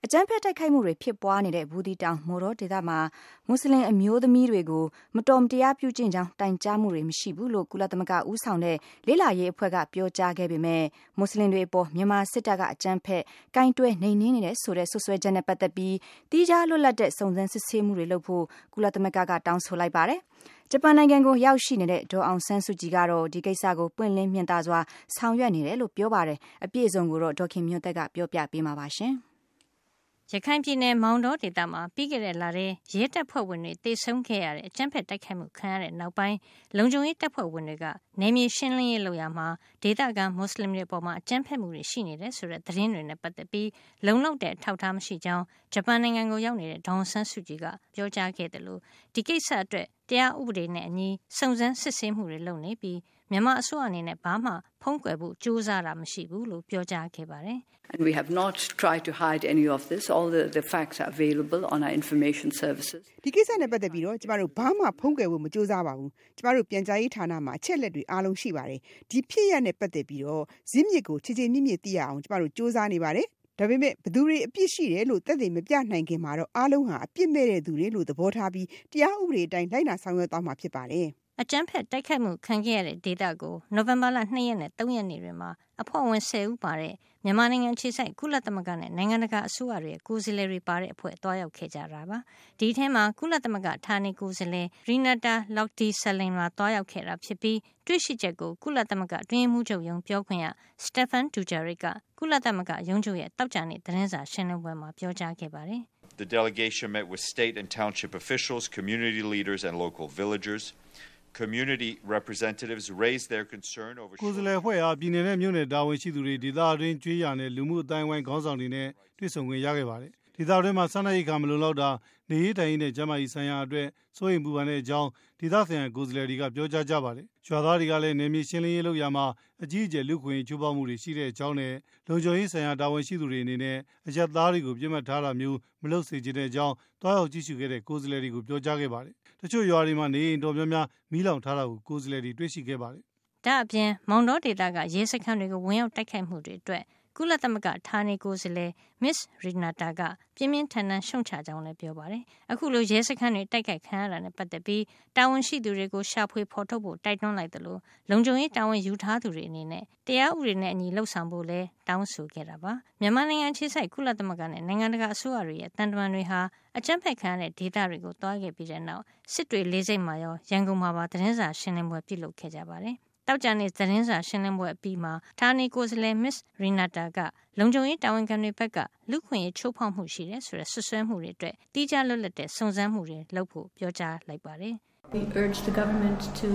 အကြမ်းဖက်တိုက်ခိုက်မှုတွေဖြစ်ပွားနေတဲ့ဘူးတီတောင်မော်တော်ဒေသမှာမွတ်စလင်အမျိုးသမီးတွေကိုမတော်မတရားပြုကျင့်ကြောင်းတိုင်ကြားမှုတွေမရှိဘူးလို့ကုလသမဂ္ဂဦးဆောင်တဲ့လေ့လာရေးအဖွဲ့ကပြောကြားခဲ့ပေမဲ့မွတ်စလင်တွေအပေါ်မြန်မာစစ်တပ်ကအကြမ်းဖက်ကိုင်တွယ်နှိမ်နင်းနေတဲ့ဆိုတဲ့ဆွဆွဲချက်နဲ့ပတ်သက်ပြီးတိကျလွတ်လပ်တဲ့စုံစမ်းစစ်ဆေးမှုတွေလုပ်ဖို့ကုလသမဂ္ဂကတောင်းဆိုလိုက်ပါတယ်။ဂျပန်နိုင်ငံကိုရောက်ရှိနေတဲ့ဒေါ်အောင်ဆန်းစုကြည်ကတော့ဒီကိစ္စကိုပွင့်လင်းမြင်သာစွာဆောင်ရွက်နေတယ်လို့ပြောပါတယ်။အပြည့်အစုံကိုတော့ဒေါခင်မျိုးသက်ကပြောပြပေးမှာပါရှင်။ရခိုင်ပြည်နယ်မောင်တောဒေသမှာပြီးခဲ့တဲ့လထဲရဲတပ်ဖွဲ့ဝင်တွေတေဆုံးခဲ့ရတဲ့အကြမ်းဖက်တိုက်ခိုက်မှုခံရတဲ့နောက်ပိုင်းလုံခြုံရေးတပ်ဖွဲ့ဝင်တွေကနယ်မြေရှင်းလင်းရေးလုပ်ရမှာဒေသခံမွတ်စလင်တွေပေါ်မှာအကြမ်းဖက်မှုတွေရှိနေတယ်ဆိုတဲ့သတင်းတွေနဲ့ပတ်သက်ပြီးလုံလောက်တဲ့အထောက်အထားမရှိကြောင်းဂျပန်နိုင်ငံကိုရောက်နေတဲ့ဒေါ်အောင်ဆန်းစုကြည်ကပြောကြားခဲ့တယ်လို့ဒီကိစ္စအတွက်တရားဥပဒေနဲ့အညီစုံစမ်းစစ်ဆေးမှုတွေလုပ်နေပြီးမြန်မာအစိုးရအနေနဲ့ဘာမှဖုံးကွယ်ဖို့ကြိုးစားတာမရှိဘူးလို့ပြောကြားခဲ့ပါတယ်။ And we have not tried to hide any of this. All the facts are available on our information services. ဒီကိစ္စနဲ့ပတ်သက်ပြီးတော့ကျမတို့ဘာမှဖုံးကွယ်ဖို့မကြိုးစားပါဘူး။ကျမတို့ပြန်ကြားရေးဌာနမှာအချက်လက်တွေအားလုံးရှိပါတယ်။ဒီဖြစ်ရနဲ့ပတ်သက်ပြီးတော့ဇင်းမြစ်ကိုခြေခြေမြင့်မြင့်သိရအောင်ကျမတို့ကြိုးစားနေပါတယ်။ဒါပေမဲ့ဘသူတွေအပြစ်ရှိတယ်လို့သက်သေမပြနိုင်ခင်မှာတော့အားလုံးဟာအပြစ်မဲ့တဲ့သူတွေလို့သဘောထားပြီးတရားဥပဒေအတိုင်းလိုက်နာဆောင်ရွက်သွားမှာဖြစ်ပါတယ်။အကြမ်းဖက်တိုက်ခိုက်မှုခံခဲ့ရတဲ့ဒေသကိုနိုဝင်ဘာလ2ရက်နဲ့3ရက်နေ့တွေမှာအဖွဲ့ဝင်10ဦးပါတဲ့မြန်မာနိုင်ငံအခြေစိုက်ကုလသမဂ္ဂနဲ့နိုင်ငံတကာအစိုးရတွေရဲ့ကိုယ်စားလှယ်တွေပါတဲ့အဖွဲ့တွားရောက်ခဲ့ကြတာပါဒီထဲမှာကုလသမဂ္ဂဌာနေကိုယ်စားလှယ်ရီနာတာလောက်ဒီဆလင်မှာတွားရောက်ခဲ့တာဖြစ်ပြီးတွေ့ရှိချက်ကိုကုလသမဂ္ဂအတွင်းမှုချုပ်ရုံးပြောခွင့်ရစတက်ဖန်ဒူဂျာရစ်ကကုလသမဂ္ဂရုံးချုပ်ရဲ့တောက်ကြတဲ့သတင်းစာရှင်းလင်းပွဲမှာပြောကြားခဲ့ပါတယ် The delegation met with state and township officials, community leaders and local villagers.Community representatives raised their concern over ကိုယ်စားလှယ်အဖွဲ့အားပြည်နယ်နဲ့မြို့နယ်တာဝန်ရှိသူတွေဒေသအတွင်းကျွေးရနဲ့လူမှုအတိုင်းအဝိုင်းခေါင်းဆောင်တွေနဲ့တွေ့ဆုံခွင့်ရခဲ့ပါတယ်။ဒေသအတွင်းမှာစားနပ်ရိက္ခာမလုံလောက်တာနေရေးတိုင်ရေးနဲ့ကျန်းမာရေးဆိုင်ရာအတွက်စိုးရိမ်ပူပန်တဲ့အကြောင်းဒေသဆိုင်ရာကိုယ်စားလှယ်တွေကပြောကြားကြပါတယ်။ရွာသားတွေကလည်းနယ်မြေရှင်းလင်းရေးလုပ်ရမှာအကြီးအကျယ်လူခွင့်ချိုးဖောက်မှုတွေရှိတဲ့အကြောင်းနဲ့လုံခြုံရေးဆိုင်ရာတာဝန်ရှိသူတွေအနေနဲ့အရက်သားတွေကိုပြစ်မှတ်ထားတာမျိုးမလုပ်စေချင်တဲ့အကြောင်းတွားရောက်ကြည့်ရှုခဲ့တဲ့ကိုယ်စားလှယ်တွေကိုပြောကြားခဲ့ပါတယ်။တချို့ရွာတွေမှာနေအိမ်တော်များများမီးလောင်ထားတာကိုကိုယ်စားလှယ်တွေတွေ့ရှိခဲ့ပါတယ်။ဒါအပြင်မောင်တောဒေသကရဲစခန်းတွေကိုဝင်ရောက်တိုက်ခိုက်မှုတွေအတွက်ကုလသမဂ္ဂဌာနေကိုယ်စားလှယ် Miss Renata ကပြင်းပြင်းထန်ထန်ရှုံချကြောင်းလည်းပြောပါတယ်။အခုလိုရဲစခန်းတွေတိုက်ခိုက်ခံရတာနဲ့ပတ်သက်ပြီးတာဝန်ရှိသူတွေကိုရှာဖွေဖော်ထုတ်ဖို့တိုက်တွန်းလိုက်တယ်လို့လုံခြုံရေးတာဝန်ယူထားသူတွေအနေနဲ့တရားဥပဒေနဲ့အညီလှုပ်ဆောင်ဖို့လည်းတောင်းဆိုခဲ့တာပါ။မြန်မာနိုင်ငံအခြေစိုက်ကုလသမဂ္ဂနဲ့နိုင်ငံတကာအစိုးရတွေရဲ့တန်တမန်တွေဟာအကြမ်းဖက်ခံရတဲ့ဒေသတွေကိုတွားခဲ့ပြီးတဲ့နောက်စစ်တွေလေးစိတ်မှာရောရန်ကုန်မှာပါသတင်းစာရှင်းလင်းပွဲပြုလုပ်ခဲ့ကြပါတယ်။တောက်ကြတဲ့သတင်းစာရှင်းလင်းပွဲအပြီးမှာဌာနေကိုယ်စားလှယ် Miss Renata ကလုံခြုံရေးတာဝန်ခံတွေဘက်ကလူခွင့်ရေးချိုးဖောက်မှုရှိတယ်ဆိုတဲ့ဆွဆွဲမှုတွေအတွက်တိကျလွတ်လပ်တဲ့စုံစမ်းမှုတွေလုပ်ဖို့ပြောကြားလိုက်ပါတယ် We urge the government to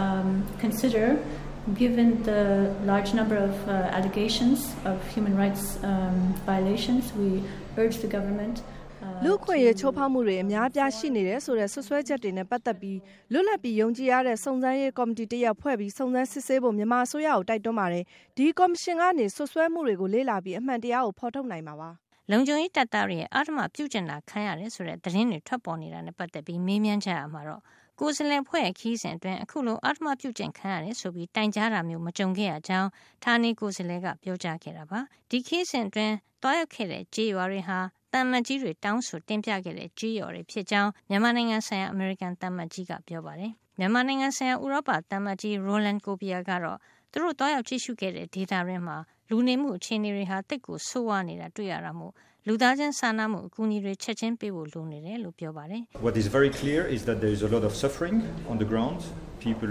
consider given the large number of allegations of human rights violations we urge the government လူခွင့်ရေးချိုးဖောက်မှုတွေအများပြားရှိနေတယ်ဆိုတဲ့ဆွဆွဲချက်တွေနဲ့ပတ်သက်ပြီးလွတ်လပ်ပြီးယုံကြည်ရတဲ့စုံစမ်းရေးကော်မတီတရက်ဖွဲ့ပြီးစုံစမ်းစစ်ဆေးဖို့မြန်မာအစိုးရကိုတိုက်တွန်းပါတယ်ဒီကော်မရှင်ကနေဆွဆွဲမှုတွေကိုလေ့လာပြီးအမှန်တရားကိုဖော်ထုတ်နိုင်မှာပါလုံခြုံရေးတပ်သားတွေရဲ့အာဓမပြုကျင့်တာခံရတယ်ဆိုတဲ့သတင်းတွေထွက်ပေါ်နေတာနဲ့ပတ်သက်ပြီးမေးမြန်းကြရမှာတော့ကိုယ်စားလှယ်ဖွဲ့ခီးစဉ်အတွင်းအခုလိုအာဓမပြုကျင့်ခံရတယ်ဆိုပြီးတိုင်ကြားတာမျိုးမကြုံခဲ့ရကြောင်းဌာနေကိုယ်စားလှယ်ကပြောကြားခဲ့တာပါဒီခီးစဉ်အတွင်းတွားရောက်ခဲ့တဲ့ကြေးရွာတွေဟာတမန်ကြီးတွေတောင်းဆိုတင်ပြခဲ့တဲ့ကြေးရွာတွေဖြစ်ကြောင်းမြန်မာနိုင်ငံဆိုင်ရာအမေရိကန်တမန်ကြီးကပြောပါတယ်မြန်မာနိုင်ငံဆိုင်ရာဥရောပတမန်ကြီးရိုလန်ကိုပီယာကတော့သူတို့တွားရောက်ကြည့်ရှုခဲ့တဲ့ဒေသရင်းမှာလူနေမှုအခြေအနေတွေဟာတိတ်ကိုဆိုးဝါးနေတာတွေ့ရတာမို့လူသားချင်းစာနာမှုအကူအညီတွေချက်ချင်းပေးဖို့လိုနေတယ်လို့ပြောပါတယ် What is very clear is that there is a lot of suffering on the ground. People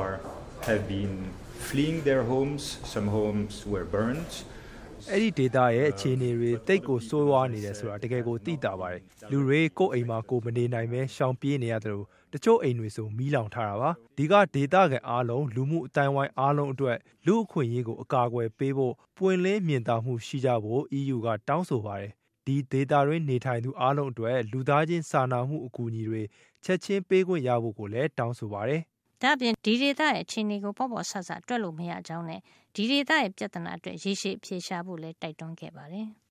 have been fleeing their homes. Some homes were burned. အဲ့ဒီဒေတာရဲ့အခြေအနေတွေတိတ်ကိုစိုးဝါးနေတယ်ဆိုတာတကယ်ကိုသိတာပါတယ်လူတွေကိုယ်အိမ်မှာကိုမနေနိုင်ပဲရှောင်ပြေးနေရတယ်လို့တချို့အိမ်တွေဆိုမီးလောင်ထားတာပါဒီကဒေတာကန်အားလုံးလူမှုအတိုင်းဝိုင်းအားလုံးအတွက်လူအခွင့်အရေးကိုအကာအကွယ်ပေးဖို့ပွင့်လင်းမြင်သာမှုရှိကြဖို့ EU ကတောင်းဆိုပါတယ်ဒီဒေတာရင်းနေထိုင်သူအားလုံးအတွက်လူသားချင်းစာနာမှုအကူအညီတွေချက်ချင်းပေးခွင့်ရဖို့ကိုလည်းတောင်းဆိုပါတယ်ဒါ့အပြင်ဒီဒေသရဲ့အခြေအနေကိုပေါ့ပေါ့ဆဆတွက်လို့မရကြောင်းနဲ့ဒီဒေသရဲ့ပြဿနာအတွက်ရေရှည်အဖြေရှာဖို့လည်းတိုက်တွန်းခဲ့ပါတယ်။